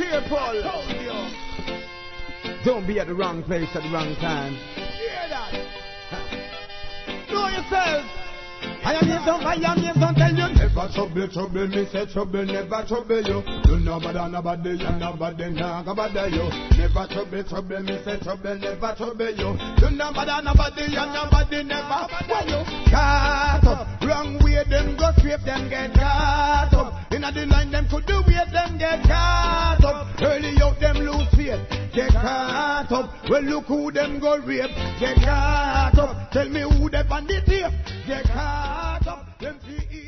careful. Don't be at the wrong place at the wrong time. Hear that? Know yourself. I am here, don't tell you. Never trouble, me say trouble, never trouble you. You nobody, you nobody, nah, bother you. Never trouble, me say trouble, never trouble you. You nobody, you nobody, never bother you. Caught up, wrong way, them go straight, them get caught up. Inna the line, them could do it, them get caught up. Early out, them lose faith, get caught up. Well, look who them go rape, get caught up. Tell me who they on the tape, get caught up. Them see